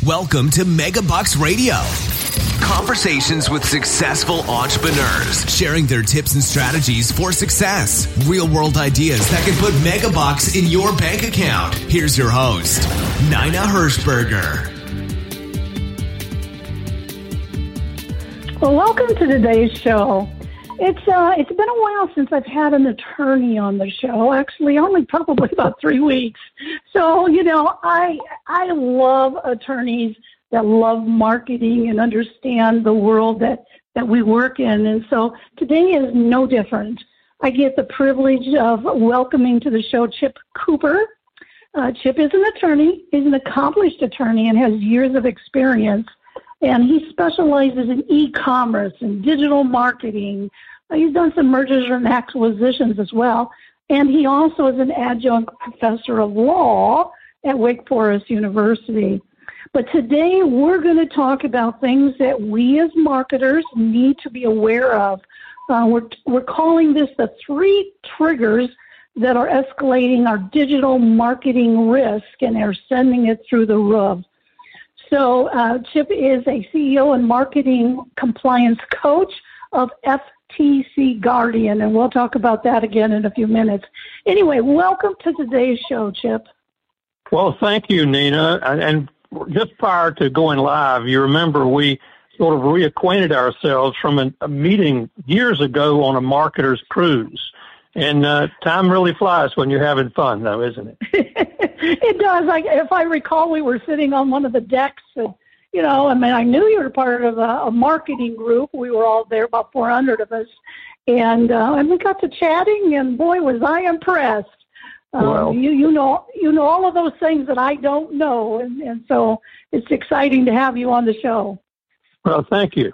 Welcome to Megabucks Radio. Conversations with successful entrepreneurs, sharing their tips and strategies for success. Real-world ideas that can put megabucks in your bank account. Here's your host, Nina Hirschberger. Well, welcome to today's show. It's been a while since I've had an attorney on the show. Actually, only probably about 3 weeks. So, I love attorneys that love marketing and understand the world that we work in. And so today is no different. I get the privilege of welcoming to the show Chip Cooper. Chip is an attorney. He's an accomplished attorney and has years of experience. And he specializes in e-commerce and digital marketing. He's done some mergers and acquisitions as well. And he also is an adjunct professor of law at Wake Forest University. But today we're going to talk about things that we as marketers need to be aware of. We're calling this the 3 triggers that are escalating our digital marketing risk and are sending it through the roof. So Chip is a CEO and marketing compliance coach of FTC Guardian, and we'll talk about that again in a few minutes. Anyway, welcome to today's show, Chip. Well, thank you, Nina. And just prior to going live, you remember we sort of reacquainted ourselves from a meeting years ago on a marketer's cruise. And time really flies when you're having fun, though, isn't it? It does. If I recall, we were sitting on one of the decks, and, I knew you were part of a marketing group. We were all there, about 400 of us. And we got to chatting, and boy, was I impressed. Well, you know all of those things that I don't know, and so it's exciting to have you on the show. Well, thank you.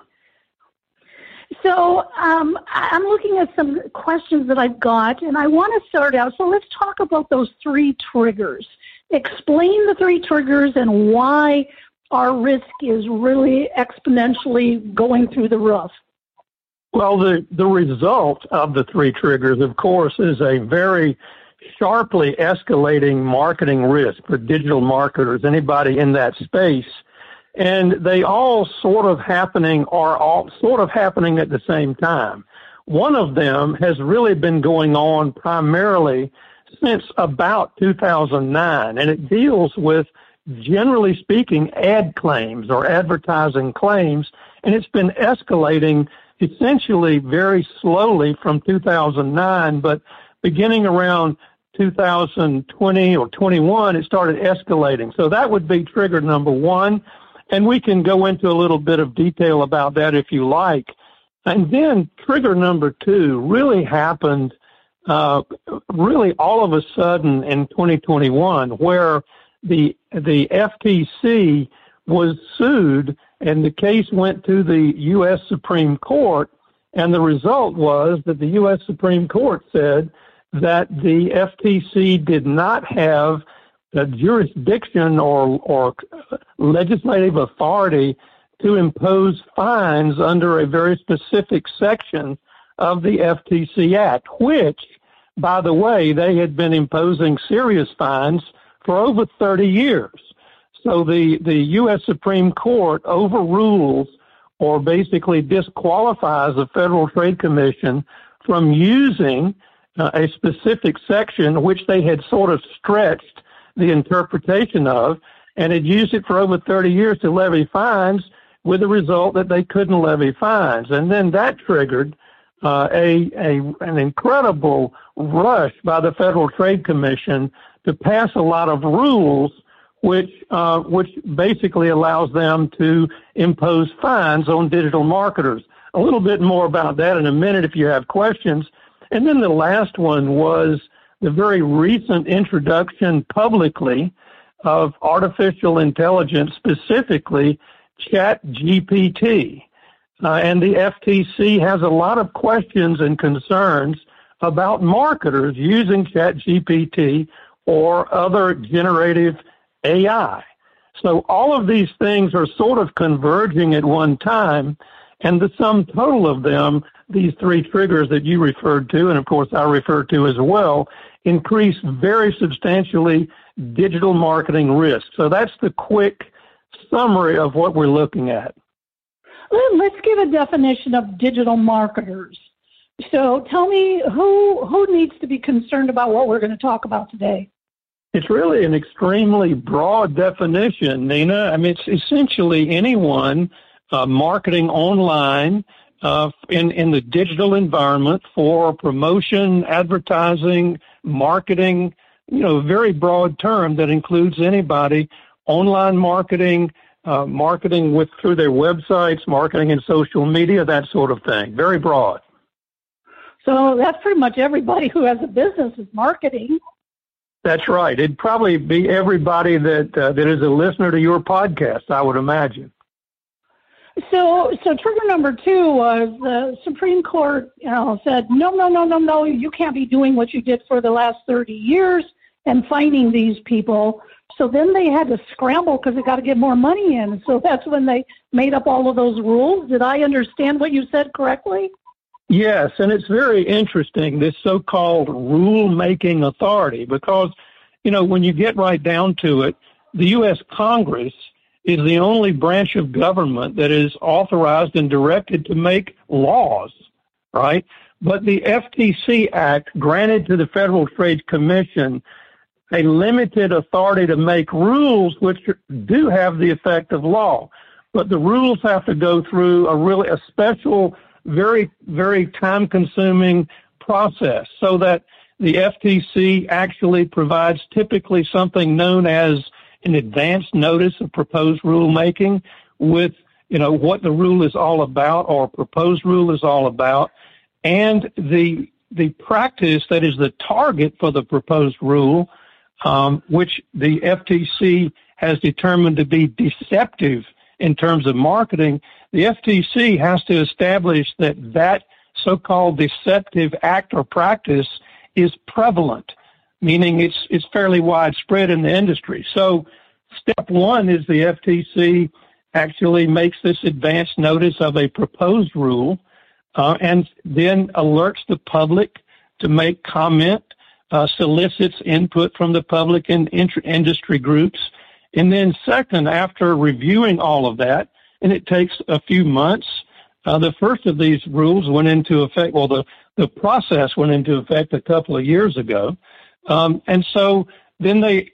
So I'm looking at some questions that I've got, and I want to start out. So let's talk about those 3 triggers. Explain the 3 triggers and why our risk is really exponentially going through the roof. Well, the result of the 3 triggers, of course, is a very sharply escalating marketing risk for digital marketers, anybody in that space. And they all sort of happening at the same time. One of them has really been going on primarily since about 2009, and it deals with, generally speaking, ad claims or advertising claims, and it's been escalating essentially very slowly from 2009, but beginning around 2020 or 21, it started escalating. So that would be trigger number 1. And we can go into a little bit of detail about that if you like. And then trigger number 2 really happened really all of a sudden in 2021, where the FTC was sued and the case went to the U.S. Supreme Court. And the result was that the U.S. Supreme Court said that the FTC did not have the jurisdiction or legislative authority to impose fines under a very specific section of the FTC Act, which, by the way, they had been imposing serious fines for over 30 years. So the U.S. Supreme Court overrules or basically disqualifies the Federal Trade Commission from using a specific section which they had sort of stretched the interpretation of, and had used it for over 30 years to levy fines, with the result that they couldn't levy fines. And then that triggered an incredible rush by the Federal Trade Commission to pass a lot of rules which basically allows them to impose fines on digital marketers. A little bit more about that in a minute if you have questions. And then the last one was the very recent introduction publicly of artificial intelligence, specifically ChatGPT. And the FTC has a lot of questions and concerns about marketers using ChatGPT or other generative AI. So all of these things are sort of converging at one time, and the sum total of them, these 3 triggers that you referred to, and of course I refer to as well, increase very substantially digital marketing risk. So that's the quick summary of what we're looking at. Let's give a definition of digital marketers. So tell me who needs to be concerned about what we're going to talk about today. It's really an extremely broad definition, Nina. I mean, it's essentially anyone marketing online in the digital environment for promotion, advertising, marketing, a very broad term that includes anybody, online marketing, marketing through their websites, marketing in social media, that sort of thing. Very broad. So that's pretty much everybody who has a business is marketing. That's right. It'd probably be everybody that is a listener to your podcast, I would imagine. So trigger number 2 was the Supreme Court, said, no, you can't be doing what you did for the last 30 years and fining these people. So then they had to scramble because they got to get more money in. So that's when they made up all of those rules. Did I understand what you said correctly? Yes, and it's very interesting, this so-called rule-making authority, because, when you get right down to it, the U.S. Congress is the only branch of government that is authorized and directed to make laws, right? But the FTC Act granted to the Federal Trade Commission a limited authority to make rules which do have the effect of law. But the rules have to go through a special, very, very time-consuming process so that the FTC actually provides typically something known as an advance notice of proposed rulemaking with, what the rule is all about or proposed rule is all about, and the practice that is the target for the proposed rule, which the FTC has determined to be deceptive in terms of marketing. The FTC has to establish that so-called deceptive act or practice is prevalent, meaning it's fairly widespread in the industry. So step 1 is the FTC actually makes this advance notice of a proposed rule and then alerts the public to make comment, solicits input from the public and industry groups. And then second, after reviewing all of that, and it takes a few months, the first of these rules went into effect, the process went into effect a couple of years ago. And so then the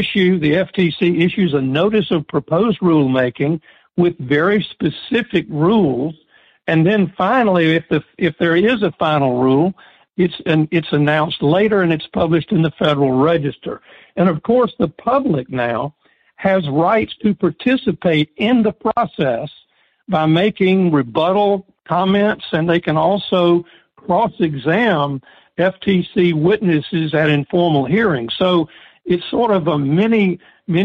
FTC issues a notice of proposed rulemaking with very specific rules. And then finally, if there is a final rule, it's announced later and it's published in the Federal Register. And of course, the public now has rights to participate in the process by making rebuttal comments, and they can also cross-examine FTC witnesses at informal hearings. So it's sort of a mini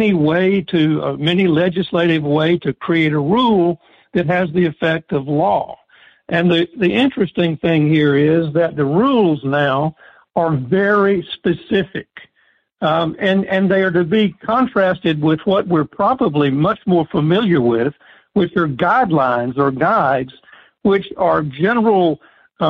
legislative way to create a rule that has the effect of law. And the interesting thing here is that the rules now are very specific. And they are to be contrasted with what we're probably much more familiar with, which are guidelines or guides, which are general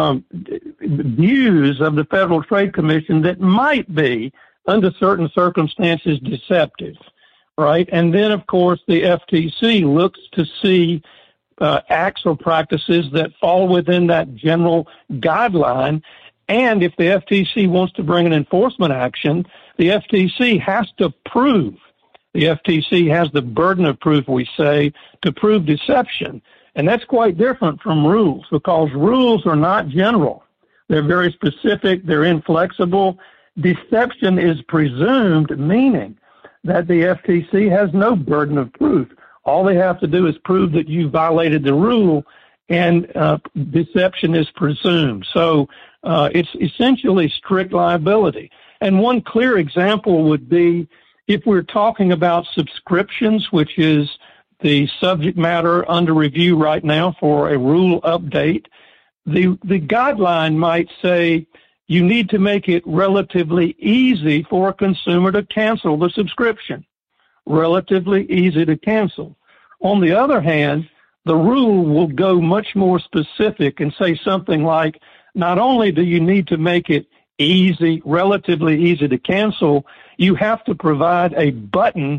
views of the Federal Trade Commission that might be, under certain circumstances, deceptive, right? And then, of course, the FTC looks to see acts or practices that fall within that general guideline. And if the FTC wants to bring an enforcement action, the FTC has to prove. The FTC has the burden of proof, we say, to prove deception. And that's quite different from rules, because rules are not general. They're very specific. They're inflexible. Deception is presumed, meaning that the FTC has no burden of proof. All they have to do is prove that you violated the rule, and deception is presumed. So it's essentially strict liability. And one clear example would be if we're talking about subscriptions, which is the subject matter under review right now for a rule update. The guideline might say you need to make it relatively easy for a consumer to cancel the subscription. Relatively easy to cancel. On the other hand, the rule will go much more specific and say something like, not only do you need to make it easy, relatively easy to cancel, you have to provide a button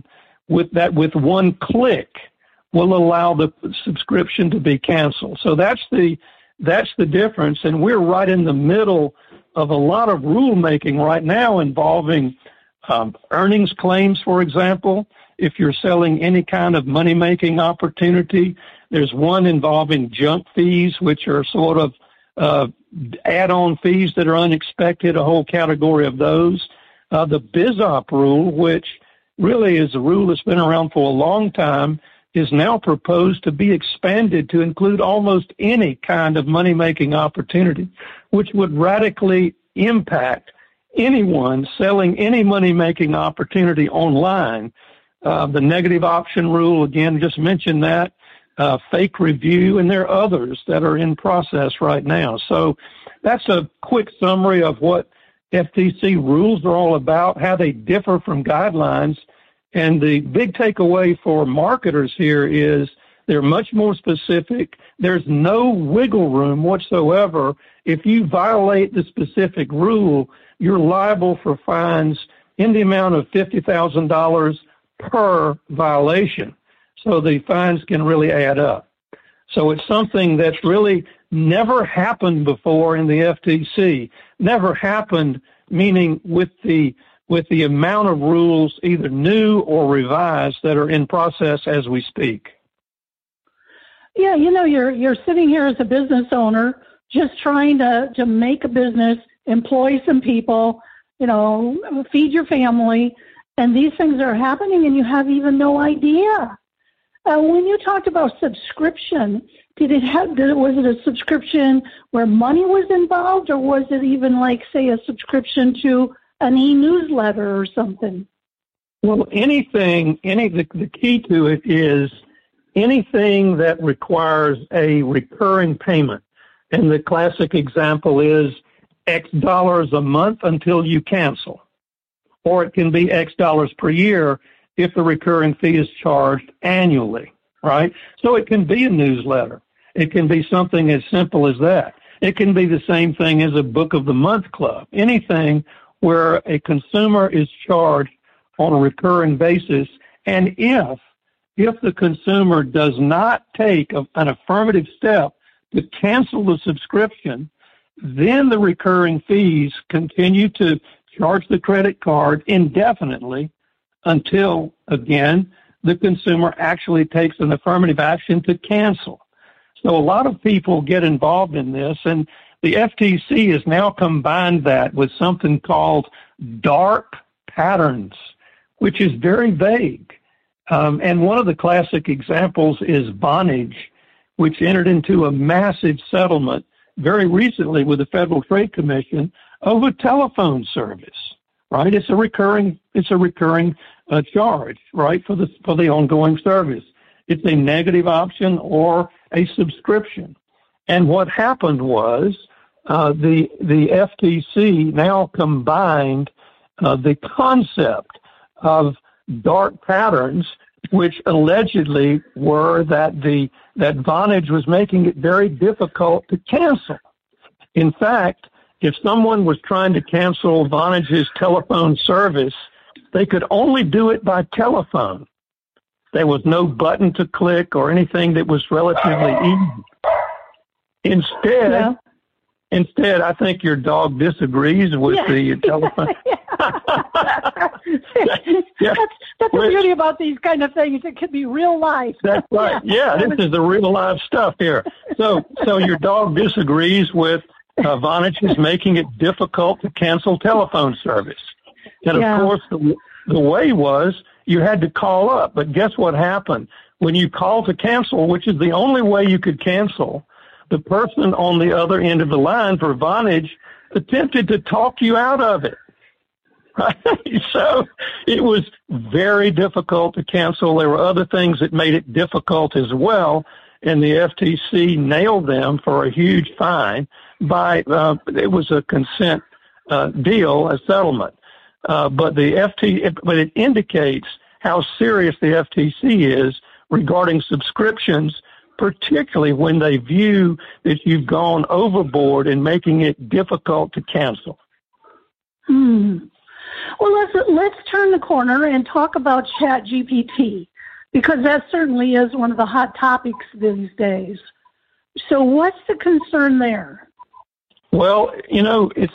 with one click will allow the subscription to be canceled. So that's the difference. And we're right in the middle of a lot of rulemaking right now involving earnings claims, for example. If you're selling any kind of money-making opportunity, there's one involving junk fees, which are sort of add-on fees that are unexpected, a whole category of those. The BizOp rule, which really is a rule that's been around for a long time, is now proposed to be expanded to include almost any kind of money-making opportunity, which would radically impact anyone selling any money-making opportunity online. The negative option rule, again, just mentioned that, fake review, and there are others that are in process right now. So that's a quick summary of what FTC rules are all about, how they differ from guidelines. And the big takeaway for marketers here is they're much more specific. There's no wiggle room whatsoever. If you violate the specific rule, you're liable for fines in the amount of $50,000 per violation. So the fines can really add up. So it's something that's really never happened before in the FTC. Never happened, meaning with the amount of rules, either new or revised, that are in process as we speak. Yeah, you're sitting here as a business owner, just trying to make a business, employ some people, feed your family, and these things are happening, and you have even no idea. When you talked about subscription, was it a subscription where money was involved, or was it even like, say, a subscription to an e-newsletter or something? Well, the key to it is anything that requires a recurring payment. And the classic example is X dollars a month until you cancel. Or it can be X dollars per year if the recurring fee is charged annually, right? So it can be a newsletter. It can be something as simple as that. It can be the same thing as a book of the month club. Anything where a consumer is charged on a recurring basis, and if the consumer does not take an affirmative step to cancel the subscription, then the recurring fees continue to charge the credit card indefinitely until, again, the consumer actually takes an affirmative action to cancel. So a lot of people get involved in this, and the FTC has now combined that with something called dark patterns, which is very vague. And one of the classic examples is Vonage, which entered into a massive settlement very recently with the Federal Trade Commission of a telephone service, right? It's a recurring charge, right, for the ongoing service. It's a negative option or a subscription. And what happened was the FTC now combined the concept of dark patterns, which allegedly were that Vonage was making it very difficult to cancel. In fact, if someone was trying to cancel Vonage's telephone service, they could only do it by telephone. There was no button to click or anything that was relatively easy. Instead, I think your dog disagrees with the telephone. That's the beauty about these kind of things. It can be real life. That's right. Yeah, this is the real life stuff here. So your dog disagrees with Vonage is making it difficult to cancel telephone service. And of course, the way was you had to call up. But guess what happened? When you call to cancel, which is the only way you could cancel, the person on the other end of the line for Vonage attempted to talk you out of it. Right? So it was very difficult to cancel. There were other things that made it difficult as well, and the FTC nailed them for a huge fine it was a consent deal, a settlement. But it indicates how serious the FTC is regarding subscriptions, particularly when they view that you've gone overboard in making it difficult to cancel. Well, let's turn the corner and talk about ChatGPT, because that certainly is one of the hot topics these days. So what's the concern there? Well, it's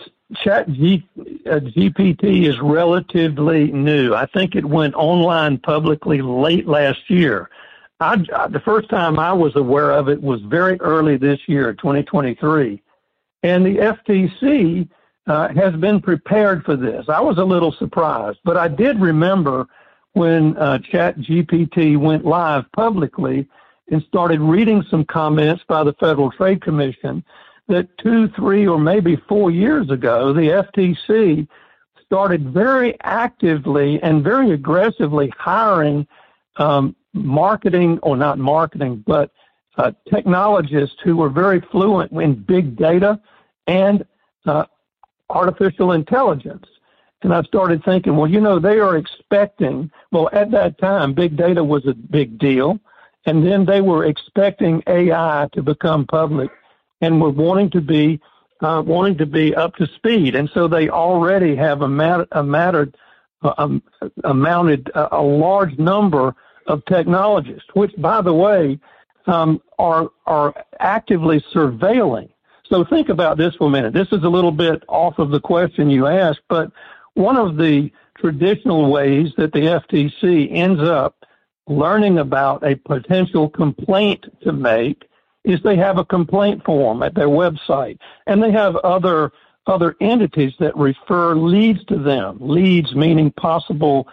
GPT is relatively new. I think it went online publicly late last year. The first time I was aware of it was very early this year, 2023. And the FTC has been prepared for this. I was a little surprised, but I did remember when ChatGPT went live publicly and started reading some comments by the Federal Trade Commission that 2, 3, or maybe 4 years ago, the FTC started very actively and very aggressively hiring technologists who were very fluent in big data and artificial intelligence. And I started thinking, they are expecting, at that time, big data was a big deal. And then they were expecting AI to become public and were wanting to be up to speed. And so they already have mounted a large number of technologists, which, by the way, are actively surveilling. So think about this for a minute. This is a little bit off of the question you asked, but one of the traditional ways that the FTC ends up learning about a potential complaint to make is they have a complaint form at their website, and they have other entities that refer leads to them, leads meaning possible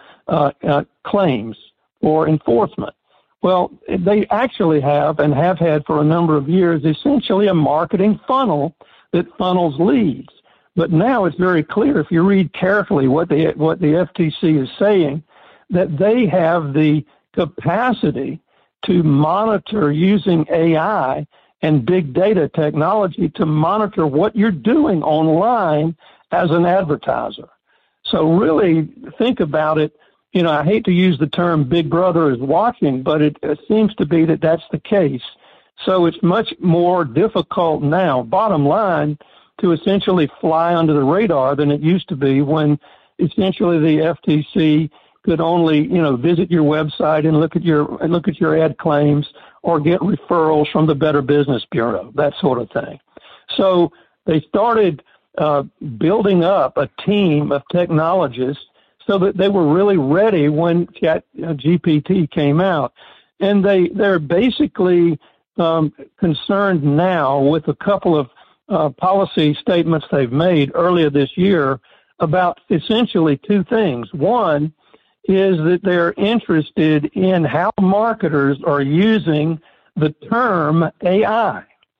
claims for enforcement. Well, they actually have and have had for a number of years essentially a marketing funnel that funnels leads. But now it's very clear, if you read carefully what the FTC is saying, that they have the capacity to monitor using AI and big data technology to monitor what you're doing online as an advertiser. So really think about it. I hate to use the term Big Brother is watching, but it seems to be that that's the case. So it's much more difficult now, bottom line, to essentially fly under the radar than it used to be when essentially the FTC could only, visit your website and look at your ad claims or get referrals from the Better Business Bureau, that sort of thing. So they started building up a team of technologists so that they were really ready when ChatGPT came out. And they're basically concerned now with a couple of policy statements they've made earlier this year about essentially two things. One is that they're interested in how marketers are using the term AI,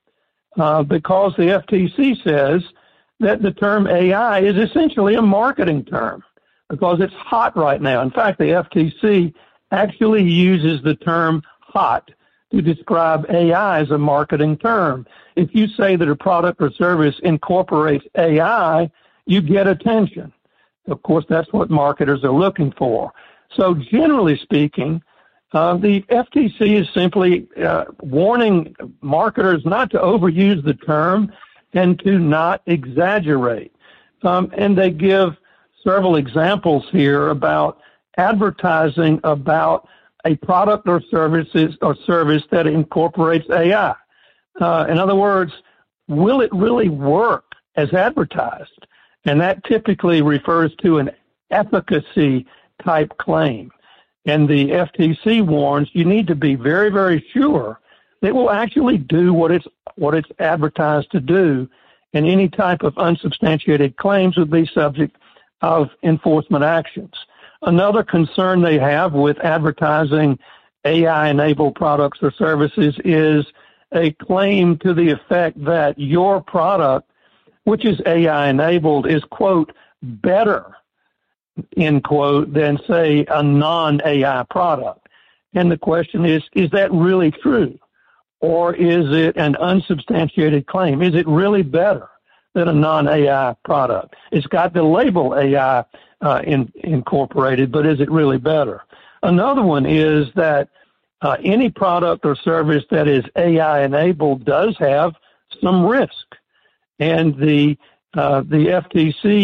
because the FTC says that the term AI is essentially a marketing term because it's hot right now. In fact, the FTC actually uses the term hot to describe AI as a marketing term. If you say that a product or service incorporates AI, you get attention. Of course, that's what marketers are looking for. So generally speaking, the FTC is simply warning marketers not to overuse the term and to not exaggerate. And they give several examples here about advertising about a product or service that incorporates AI. In other words, will it really work as advertised? And that typically refers to an efficacy type claim. And the FTC warns you need to be very, very sure that it will actually do what it's advertised to do, and any type of unsubstantiated claims would be subject of enforcement actions. Another concern they have with advertising AI-enabled products or services is a claim to the effect that your product, which is AI-enabled, is, quote, better, end quote, than, say, a non-AI product. And the question is that really true? Or is it an unsubstantiated claim? Is it really better than a non-AI product? It's got the label AI incorporated, but is it really better? Another one is that any product or service that is AI-enabled does have some risk. And the FTC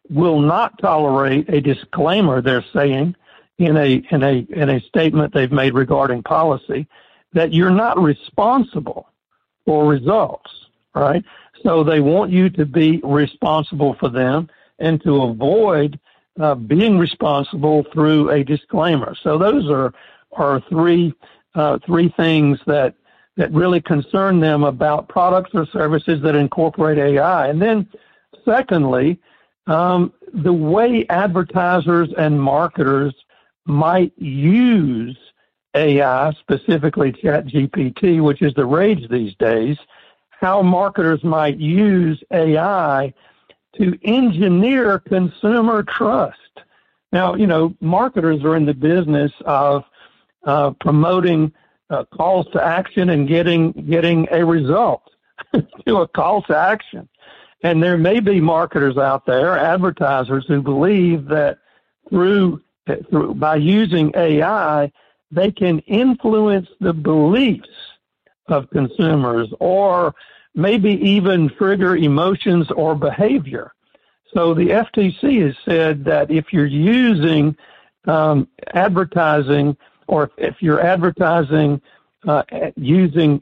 will not tolerate a disclaimer, they're saying, in a statement they've made regarding policy, that you're not responsible for results, right? So they want you to be responsible for them and to avoid being responsible through a disclaimer. So those are three things that really concern them about products or services that incorporate AI. And then secondly, the way advertisers and marketers might use AI, specifically ChatGPT, which is the rage these days, how marketers might use AI to engineer consumer trust. Now, marketers are in the business of promoting calls to action and getting a result to a call to action. And there may be marketers out there, advertisers, who believe that by using AI, they can influence the beliefs of consumers or maybe even trigger emotions or behavior. So the FTC has said that if you're using advertising, or if you're advertising using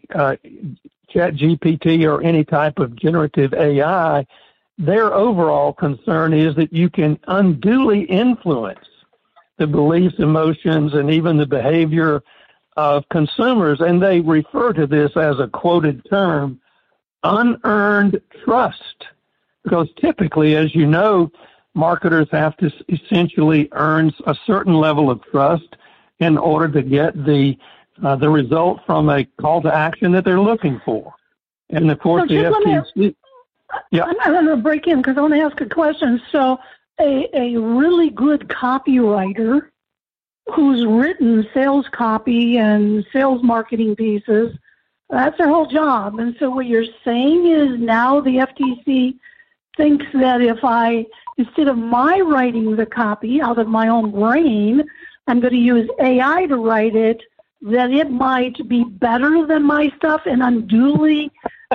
ChatGPT or any type of generative AI, their overall concern is that you can unduly influence the beliefs, emotions, and even the behavior of consumers. And they refer to this as a quoted term, unearned trust. Because typically, as you know, marketers have to essentially earn a certain level of trust in order to get the result from a call to action that they're looking for. And of course, the FTC. I'm going to break in because I want to ask a question. So a really good copywriter who's written sales copy and sales marketing pieces, that's their whole job. And so what you're saying is now the FTC thinks that if instead of my writing the copy out of my own brain, I'm going to use AI to write it, that it might be better than my stuff and unduly,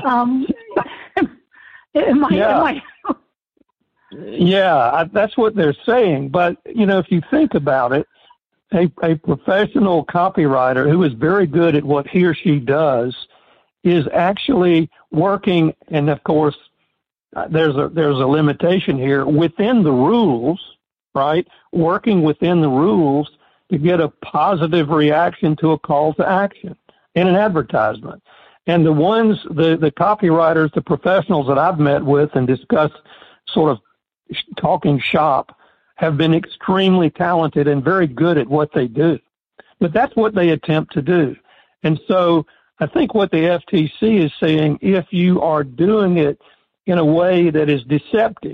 Yeah, that's what they're saying. But, if you think about it, a professional copywriter who is very good at what he or she does is actually working, and of course, there's a limitation here, within the rules, right? Working within the rules to get a positive reaction to a call to action in an advertisement. And the copywriters, the professionals that I've met with and discussed sort of talking shop, have been extremely talented and very good at what they do. But that's what they attempt to do. And so I think what the FTC is saying, if you are doing it in a way that is deceptive,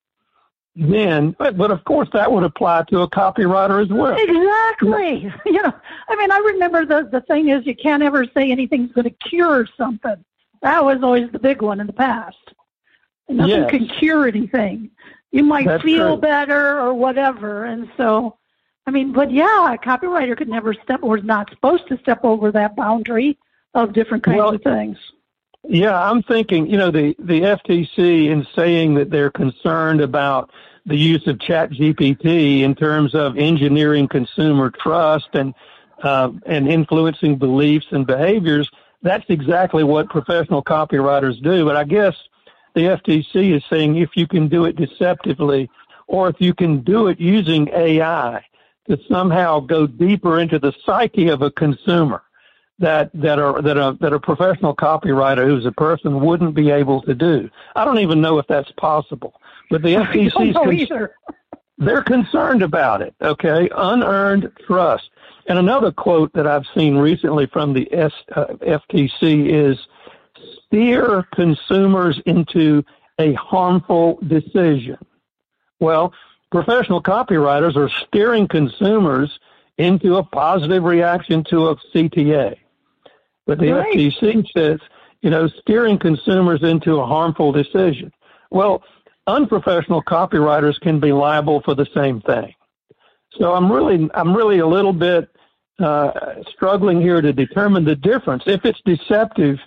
then, but of course that would apply to a copywriter as well. Exactly. I remember the thing is you can't ever say anything's going to cure something. That was always the big one in the past. Nothing can cure anything. You might feel better or whatever. And so, a copywriter could never or is not supposed to step over that boundary of different kinds of things. Yeah, I'm thinking, the FTC, in saying that they're concerned about the use of ChatGPT in terms of engineering consumer trust and influencing beliefs and behaviors, that's exactly what professional copywriters do. But I guess the FTC is saying if you can do it deceptively, or if you can do it using AI to somehow go deeper into the psyche of a consumer, that a professional copywriter who's a person wouldn't be able to do. I don't even know if that's possible. But the FTC they're concerned about it, okay? Unearned trust. And another quote that I've seen recently from the FTC is, steer consumers into a harmful decision. Well, professional copywriters are steering consumers into a positive reaction to a CTA. But the FTC says, steering consumers into a harmful decision. Well, unprofessional copywriters can be liable for the same thing. So I'm really a little bit struggling here to determine the difference. If it's deceptive,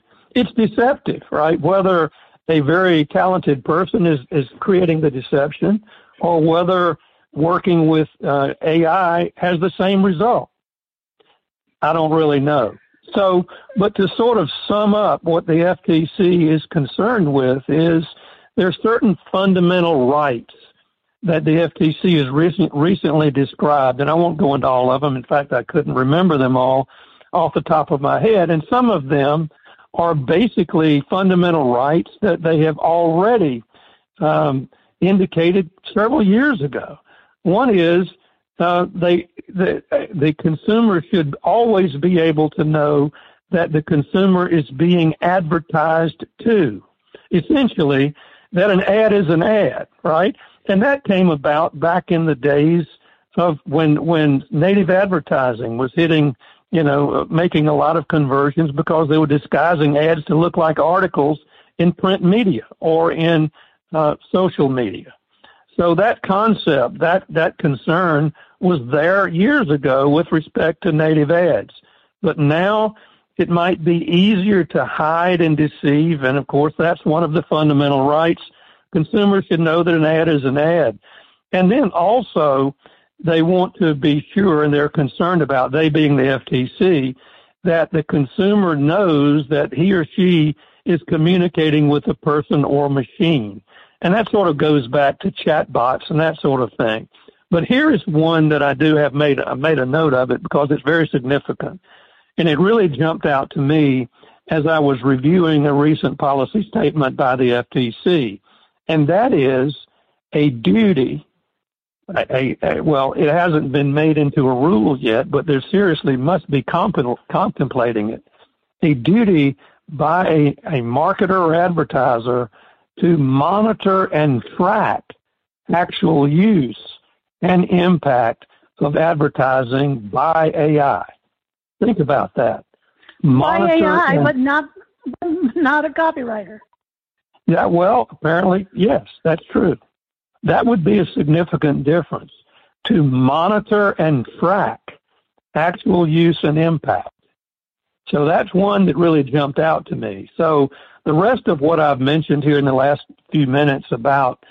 right? Whether a very talented person is creating the deception, or whether working with AI has the same result. I don't really know. So, but to sort of sum up what the FTC is concerned with is there are certain fundamental rights that the FTC has recently described, and I won't go into all of them. In fact, I couldn't remember them all off the top of my head, and some of them are basically fundamental rights that they have already indicated several years ago. One is the consumer should always be able to know that the consumer is being advertised to. Essentially, that an ad is an ad, right? And that came about back in the days of when native advertising was hitting, making a lot of conversions because they were disguising ads to look like articles in print media or in social media. So that concept, that concern was there years ago with respect to native ads. But now it might be easier to hide and deceive, and of course that's one of the fundamental rights. Consumers should know that an ad is an ad. And then also they want to be sure, and they're concerned about, they being the FTC, that the consumer knows that he or she is communicating with a person or machine. And that sort of goes back to chatbots and that sort of thing. But here is one that I made a note of it because it's very significant. And it really jumped out to me as I was reviewing a recent policy statement by the FTC. And that is a duty. Well, it hasn't been made into a rule yet, but there seriously must be contemplating it. A duty by a marketer or advertiser to monitor and track actual use and impact of advertising by AI. Think about that. Monitor by AI, but not a copywriter. Yeah, well, apparently, yes, that's true. That would be a significant difference, to monitor and track actual use and impact. So that's one that really jumped out to me. So the rest of what I've mentioned here in the last few minutes about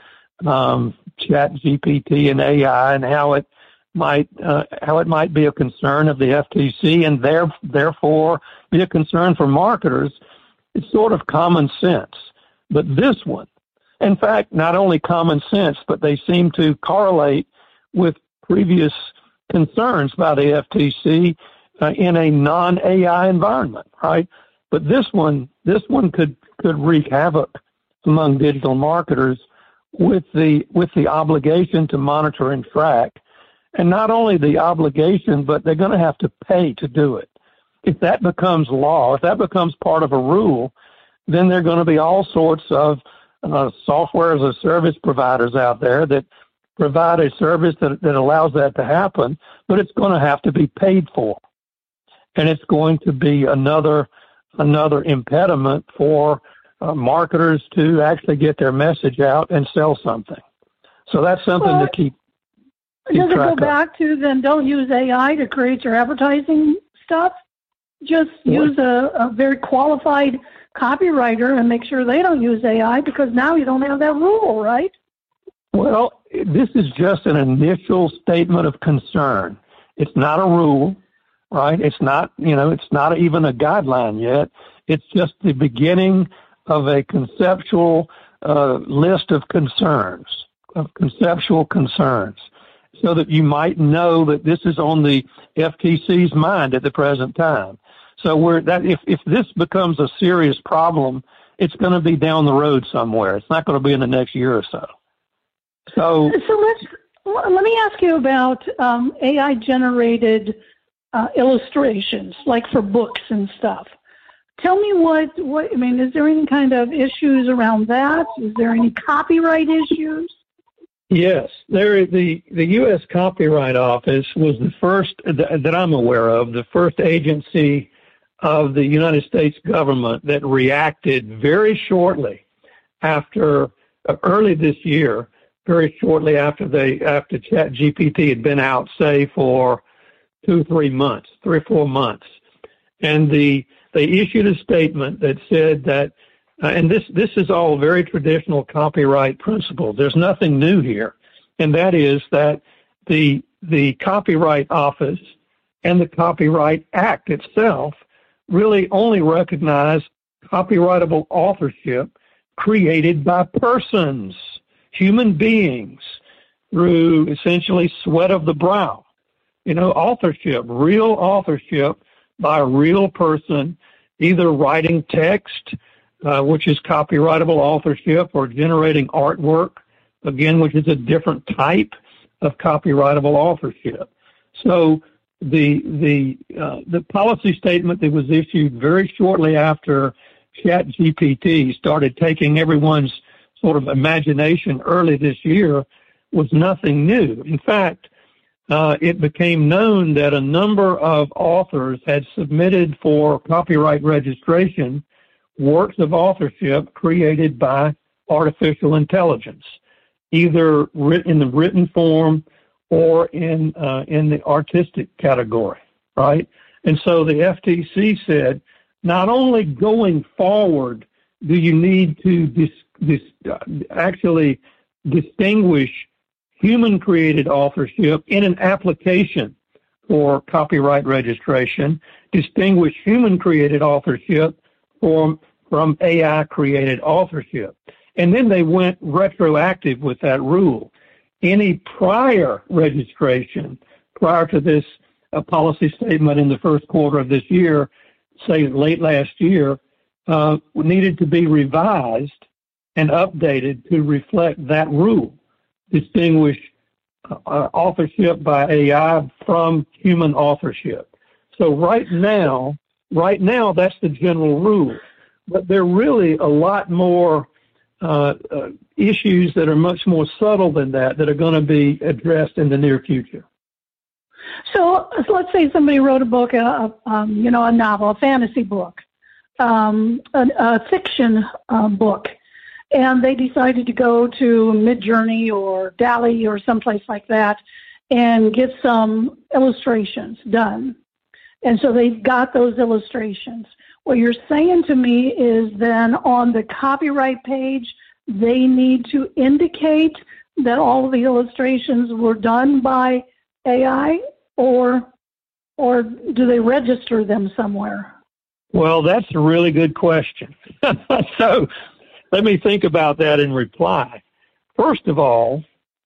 ChatGPT and AI and how it might be a concern of the FTC and therefore be a concern for marketers, it's sort of common sense. But this one, in fact, not only common sense, but they seem to correlate with previous concerns by the FTC in a non-AI environment, right? But this one could wreak havoc among digital marketers with the obligation to monitor and track, and not only the obligation, but they're going to have to pay to do it. If that becomes law, if that becomes part of a rule, then there are going to be all sorts of software as a service providers out there that provide a service that allows that to happen, but it's going to have to be paid for. And it's going to be another impediment for marketers to actually get their message out and sell something. So that's something to keep does it track go back to then don't use AI to create your advertising stuff? Just use a very qualified copywriter and make sure they don't use AI, because now you don't have that rule, right? Well, this is just an initial statement of concern. It's not a rule, right? It's not, it's not even a guideline yet. It's just the beginning of a conceptual list of concerns, conceptual concerns, so that you might know that this is on the FTC's mind at the present time. So if this becomes a serious problem, it's going to be down the road somewhere. It's not going to be in the next year or so. So let me ask you about AI generated illustrations, like for books and stuff. Tell me is there any kind of issues around that? Is there any copyright issues? Yes, the U.S. Copyright Office was the first that I'm aware of, the first agency of the United States government that reacted very shortly after, early this year, very shortly after ChatGPT had been out, say, for 3 or 4 months. And they issued a statement that said that, and this is all very traditional copyright principles. There's nothing new here. and that is that the Copyright Office and the Copyright Act itself really only recognize copyrightable authorship created by persons, human beings, through essentially sweat of the brow. Authorship, real authorship by a real person, either writing text, which is copyrightable authorship, or generating artwork, again, which is a different type of copyrightable authorship. So the policy statement that was issued very shortly after ChatGPT started taking everyone's sort of imagination early this year was nothing new. In fact, it became known that a number of authors had submitted for copyright registration works of authorship created by artificial intelligence, either in the written form or in the artistic category, right? And so the FTC said, not only going forward do you need to actually distinguish human-created authorship in an application for copyright registration, distinguish human-created authorship from AI-created authorship. And then they went retroactive with that rule. Any prior registration prior to this policy statement in the first quarter of this year, say late last year, needed to be revised and updated to reflect that rule. Distinguish authorship by AI from human authorship. So right now, that's the general rule. But there are really a lot more issues that are much more subtle than that are going to be addressed in the near future. So let's say somebody wrote a book, a novel, a fantasy book, a fiction book, and they decided to go to Midjourney or DALL-E or someplace like that and get some illustrations done. And so they've got those illustrations. What you're saying to me is then on the copyright page, they need to indicate that all of the illustrations were done by AI, or do they register them somewhere? Well, that's a really good question. So let me think about that and reply. First of all,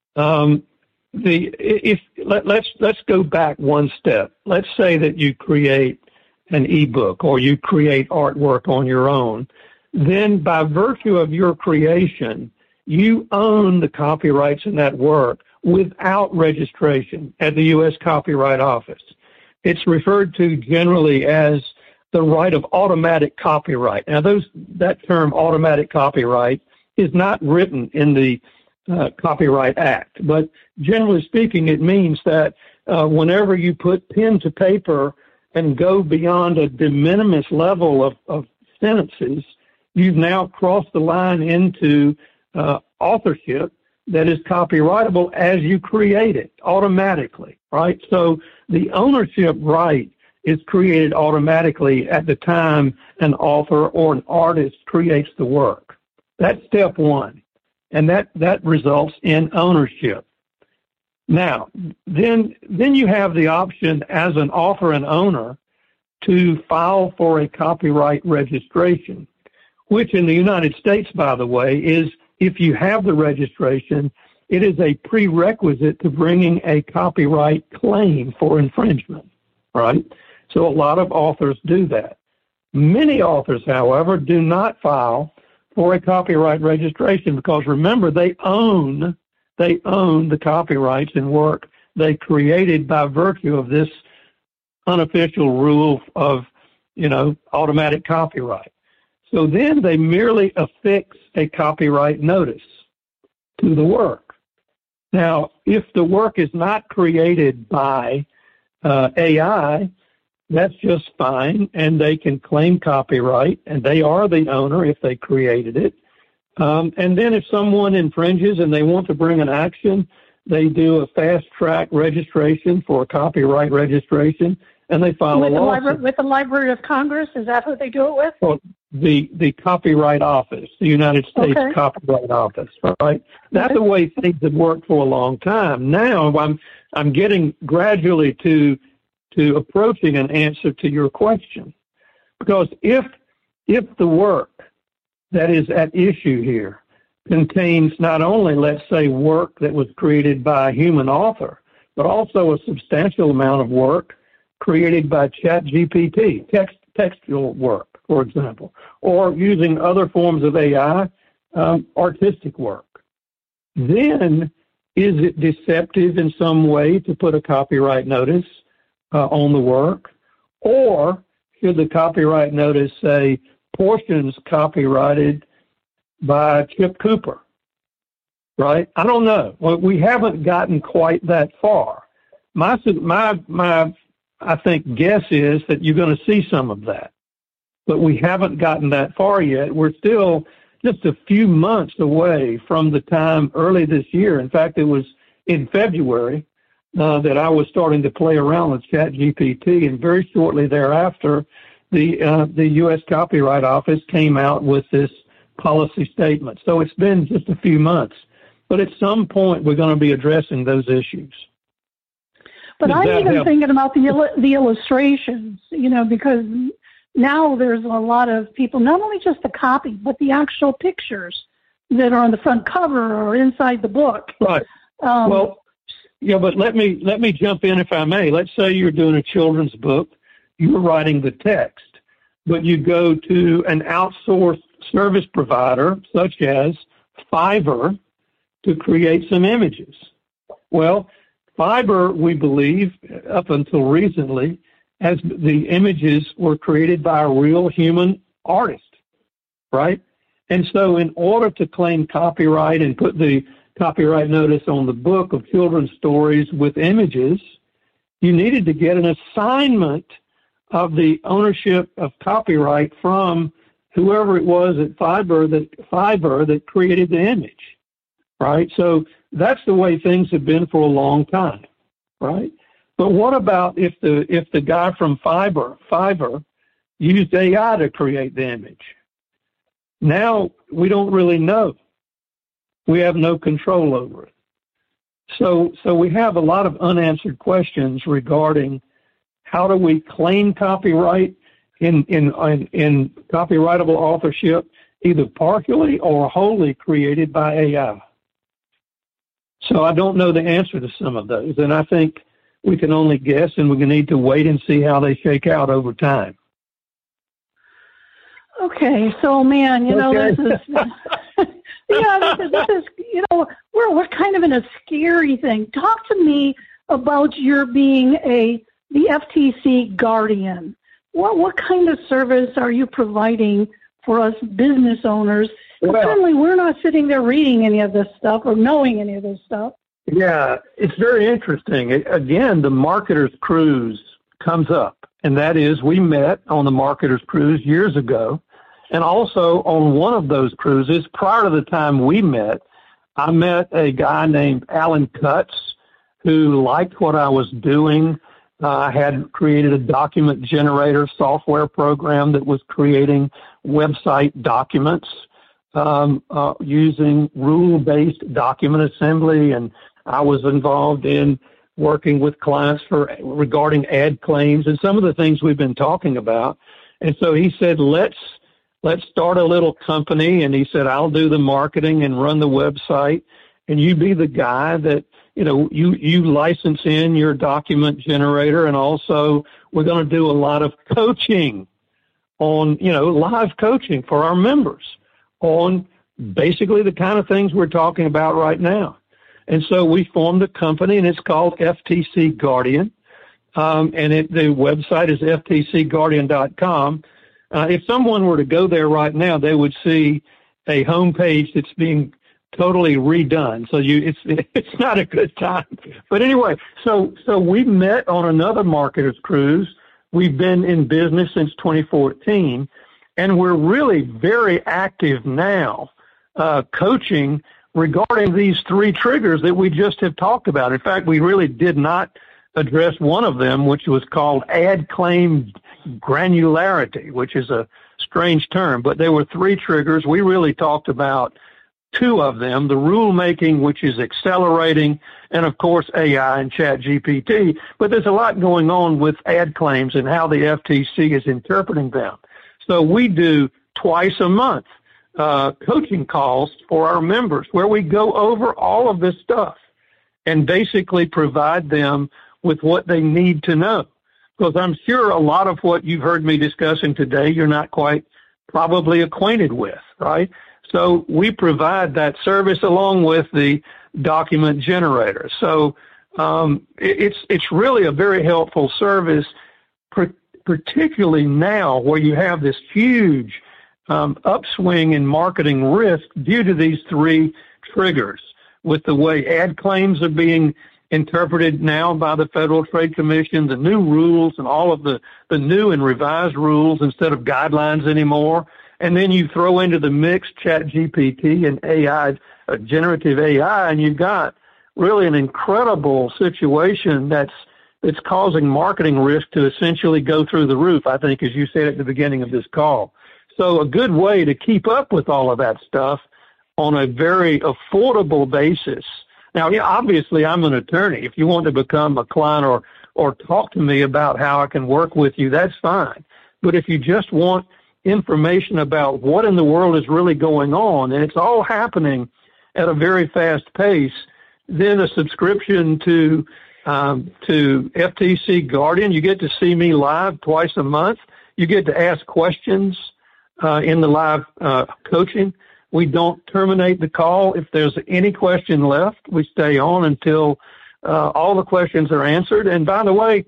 let's go back one step. Let's say that you create an ebook or you create artwork on your own. Then by virtue of your creation, you own the copyrights in that work without registration at the U.S. Copyright Office. It's referred to generally as the right of automatic copyright. Now, that term automatic copyright is not written in the Copyright Act, but generally speaking, it means that whenever you put pen to paper and go beyond a de minimis level of sentences, you've now crossed the line into authorship that is copyrightable as you create it automatically, right? So the ownership right is created automatically at the time an author or an artist creates the work. That's step one, and that results in ownership. Now, then you have the option as an author and owner to file for a copyright registration, which in the United States, by the way, is if you have the registration, it is a prerequisite to bringing a copyright claim for infringement, right? So a lot of authors do that. Many authors, however, do not file for a copyright registration because, remember, they own the copyrights in work they created by virtue of this unofficial rule of, automatic copyright. So then they merely affix a copyright notice to the work. Now, if the work is not created by AI, that's just fine, and they can claim copyright, and they are the owner if they created it. And then if someone infringes and they want to bring an action, they do a fast-track registration for a copyright registration, and they file a lawsuit. With the Library of Congress? Is that who they do it with? Well, the Copyright Office, the United States Copyright Office, right? That's the way things have worked for a long time. Now I'm getting gradually to approaching an answer to your question, because if the work that is at issue here contains not only, let's say, work that was created by a human author, but also a substantial amount of work created by ChatGPT, textual work, for example, or using other forms of AI, artistic work, then is it deceptive in some way to put a copyright notice on the work? Or should the copyright notice say portions copyrighted by Chip Cooper? Right? I don't know. Well, we haven't gotten quite that far. My I think guess is that you're going to see some of that, but we haven't gotten that far yet. We're still just a few months away from the time early this year. In fact, it was in February that I was starting to play around with ChatGPT, and very shortly thereafter, the U.S. Copyright Office came out with this policy statement. So it's been just a few months, but at some point we're going to be addressing those issues. But I'm even thinking about the illustrations, because now there's a lot of people, not only just the copy, but the actual pictures that are on the front cover or inside the book. Right. But let me jump in if I may. Let's say you're doing a children's book, you're writing the text, but you go to an outsourced service provider such as Fiverr to create some images. Well, Fiverr, we believe, up until recently, as the images were created by a real human artist, right? And so in order to claim copyright and put the copyright notice on the book of children's stories with images, you needed to get an assignment of the ownership of copyright from whoever it was at Fiverr that created the image, right? So that's the way things have been for a long time, right? But what about if the guy from Fiverr used AI to create the image? Now we don't really know. We have no control over it. So we have a lot of unanswered questions regarding how do we claim copyright in copyrightable authorship, either partially or wholly created by AI. So I don't know the answer to some of those, and I think we can only guess, and we need to wait and see how they shake out over time. Okay, so man, this is this is we're kind of in a scary thing. Talk to me about your being the FTC guardian. What kind of service are you providing for us business owners? Certainly, we're not sitting there reading any of this stuff or knowing any of this stuff. Yeah, it's very interesting. Again, the Marketer's Cruise comes up, and that is we met on the Marketer's Cruise years ago, and also on one of those cruises, prior to the time we met, I met a guy named Alan Cutts who liked what I was doing. I had created a document generator software program that was creating website documents using rule-based document assembly, and I was involved in working with clients regarding ad claims and some of the things we've been talking about. And so he said, let's start a little company. And he said, I'll do the marketing and run the website, and you be the guy that, you license in your document generator. And also we're going to do a lot of coaching on, live coaching for our members on basically the kind of things we're talking about right now. And so we formed a company, and it's called FTC Guardian. And the website is ftcguardian.com. If someone were to go there right now, they would see a homepage that's being totally redone. So it's not a good time. But anyway, so we met on another Marketer's Cruise. We've been in business since 2014, and we're really very active now coaching regarding these three triggers that we just have talked about. In fact, we really did not address one of them, which was called ad claim granularity, which is a strange term, but there were 3 triggers. We really talked about 2 of them, the rulemaking, which is accelerating, and of course AI and ChatGPT. But there's a lot going on with ad claims and how the FTC is interpreting them. So we do twice a month coaching calls for our members where we go over all of this stuff and basically provide them with what they need to know. Because I'm sure a lot of what you've heard me discussing today, you're not quite probably acquainted with, right? So we provide that service along with the document generator. So it's really a very helpful service, particularly now where you have this huge upswing in marketing risk due to these 3 triggers, with the way ad claims are being interpreted now by the Federal Trade Commission, the new rules and all of the new and revised rules instead of guidelines anymore. And then you throw into the mix ChatGPT and AI, generative AI, and you've got really an incredible situation that's causing marketing risk to essentially go through the roof, I think, as you said at the beginning of this call. So a good way to keep up with all of that stuff on a very affordable basis. Now, yeah, obviously, I'm an attorney. If you want to become a client or talk to me about how I can work with you, that's fine. But if you just want information about what in the world is really going on, and it's all happening at a very fast pace, then a subscription to FTC Guardian, you get to see me live twice a month. You get to ask questions in the live coaching. We don't terminate the call. If there's any question left, we stay on until all the questions are answered. And by the way,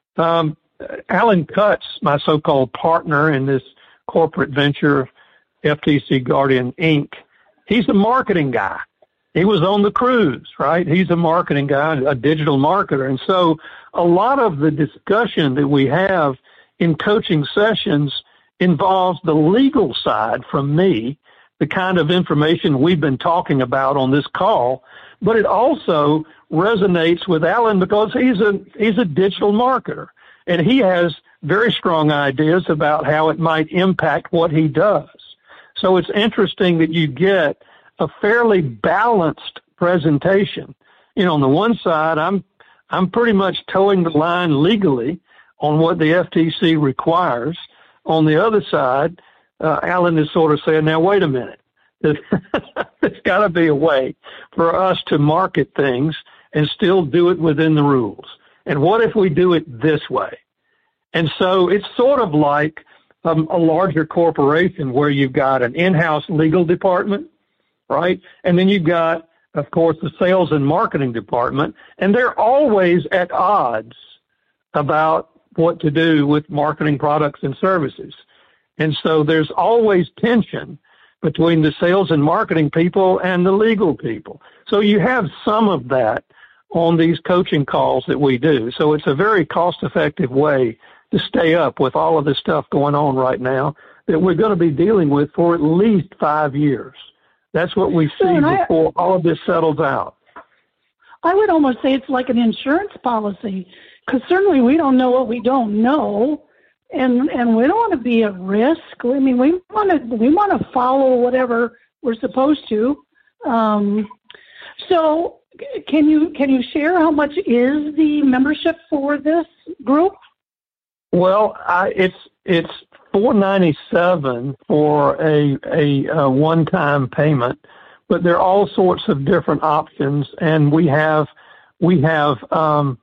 Alan Cutts, my so-called partner in this corporate venture, FTC Guardian, Inc., he's a marketing guy. He was on the cruise, right? He's a marketing guy, a digital marketer. And so a lot of the discussion that we have in coaching sessions involves the legal side from me, the kind of information we've been talking about on this call, but it also resonates with Alan because he's a digital marketer, and he has very strong ideas about how it might impact what he does. So it's interesting that you get a fairly balanced presentation. You know, on the one side, I'm pretty much towing the line legally on what the FTC requires. On the other side, Alan is sort of saying, now, wait a minute. There's got to be a way for us to market things and still do it within the rules. And what if we do it this way? And so it's sort of like a larger corporation where you've got an in-house legal department, right? And then you've got, of course, the sales and marketing department, and they're always at odds about what to do with marketing products and services. And so there's always tension between the sales and marketing people and the legal people. So you have some of that on these coaching calls that we do. So it's a very cost-effective way to stay up with all of this stuff going on right now that we're going to be dealing with for at least 5 years. That's what we see before all of this settles out. I would almost say it's like an insurance policy, because certainly we don't know what we don't know, and we don't want to be at risk. I mean, we want to follow whatever we're supposed to. So can you share how much is the membership for this group? Well, it's $497 for a one-time payment, but there are all sorts of different options, and we have a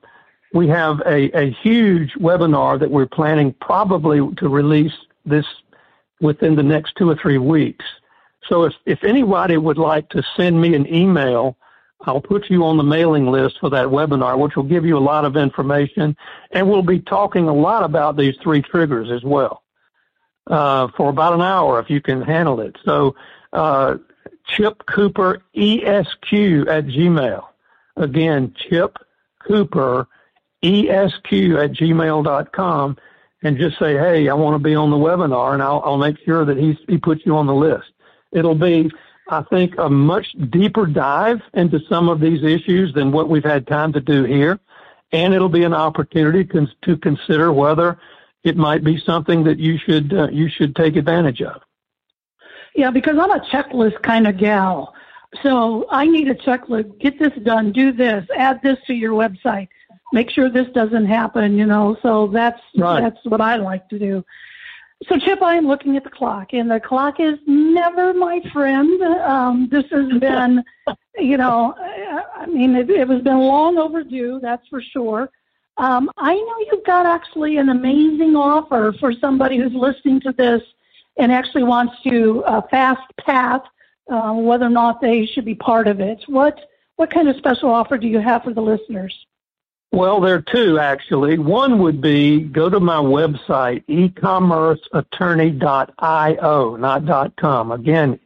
huge webinar that we're planning probably to release this within the next 2 or 3 weeks. So if anybody would like to send me an email, I'll put you on the mailing list for that webinar, which will give you a lot of information, and we'll be talking a lot about these 3 triggers as well for about an hour if you can handle it. So Chip Cooper ESQ@gmail. Again, Chip Cooper ESQ@gmail.com, and just say, hey, I want to be on the webinar, and I'll make sure that he puts you on the list. It'll be, I think, a much deeper dive into some of these issues than what we've had time to do here, and it'll be an opportunity to consider whether it might be something that you should take advantage of. Yeah, because I'm a checklist kind of gal. So I need a checklist. Get this done. Do this. Add this to your website. Make sure this doesn't happen, So that's what I like to do. So, Chip, I am looking at the clock, and the clock is never my friend. This has been, it has been long overdue, that's for sure. I know you've got actually an amazing offer for somebody who's listening to this and actually wants to fast path whether or not they should be part of it. What kind of special offer do you have for the listeners? Well, there are two, actually. One would be go to my website, ecommerceattorney.io, not .com. Again,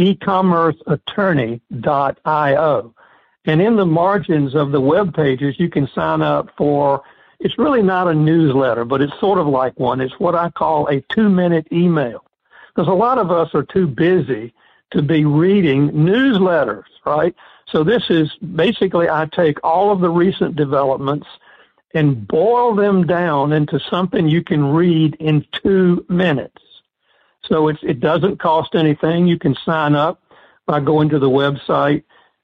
ecommerceattorney.io. And in the margins of the web pages, you can sign up for, it's really not a newsletter, but it's sort of like one. It's what I call a 2-minute email. Because a lot of us are too busy to be reading newsletters, right? So this is basically, I take all of the recent developments and boil them down into something you can read in 2 minutes. So it doesn't cost anything. You can sign up by going to the website,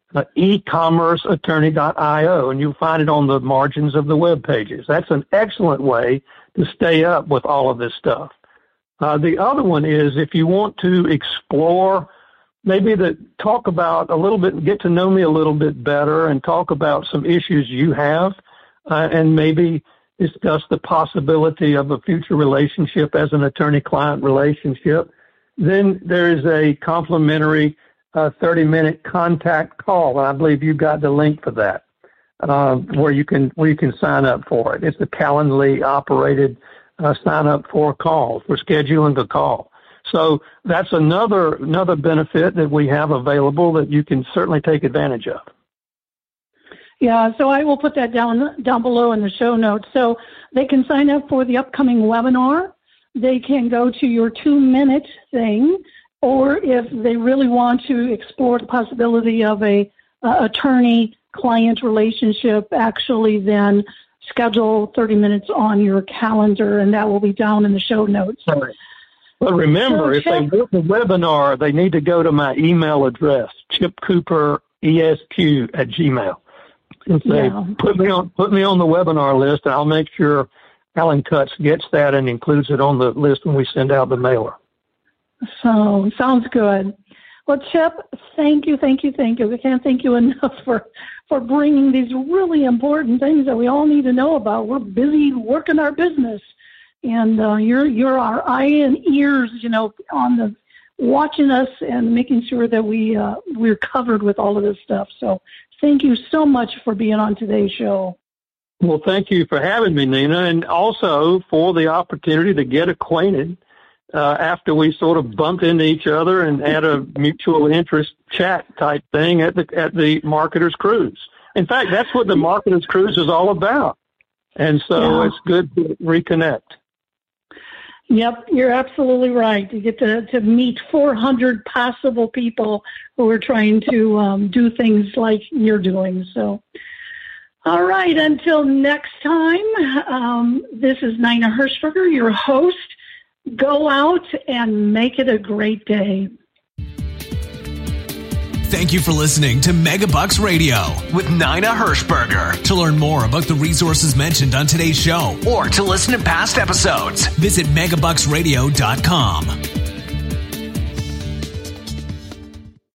ecommerceattorney.io, and you'll find it on the margins of the web pages. That's an excellent way to stay up with all of this stuff. The other one is if you want to explore maybe talk about a little bit and get to know me a little bit better and talk about some issues you have and maybe discuss the possibility of a future relationship as an attorney-client relationship, then there is a complimentary 30-minute contact call. And I believe you've got the link for that where you can sign up for it. It's a Calendly-operated sign up for a call, for scheduling a call. So that's another benefit that we have available that you can certainly take advantage of. Yeah, so I will put that down below in the show notes. So they can sign up for the upcoming webinar. They can go to your 2-minute thing, or if they really want to explore the possibility of a attorney-client relationship, actually then schedule 30 minutes on your calendar, and that will be down in the show notes. Sorry. But remember, if they want the webinar, they need to go to my email address, chipcooperesq@gmail, and say, put me on the webinar list, and I'll make sure Alan Cutts gets that and includes it on the list when we send out the mailer. So, sounds good. Well, Chip, thank you. We can't thank you enough for bringing these really important things that we all need to know about. We're busy working our business. And you're our eye and ears, on the watching us and making sure that we're covered with all of this stuff. So thank you so much for being on today's show. Well, thank you for having me, Nina, and also for the opportunity to get acquainted after we sort of bumped into each other and had a mutual interest chat type thing at the Marketers Cruise. In fact, that's what the Marketers Cruise is all about. And so It's good to reconnect. Yep, you're absolutely right. You get to meet 400 possible people who are trying to do things like you're doing. So, all right, until next time, this is Nina Hirschberger, your host. Go out and make it a great day. Thank you for listening to Megabucks Radio with Nina Hirschberger. To learn more about the resources mentioned on today's show or to listen to past episodes, visit megabucksradio.com.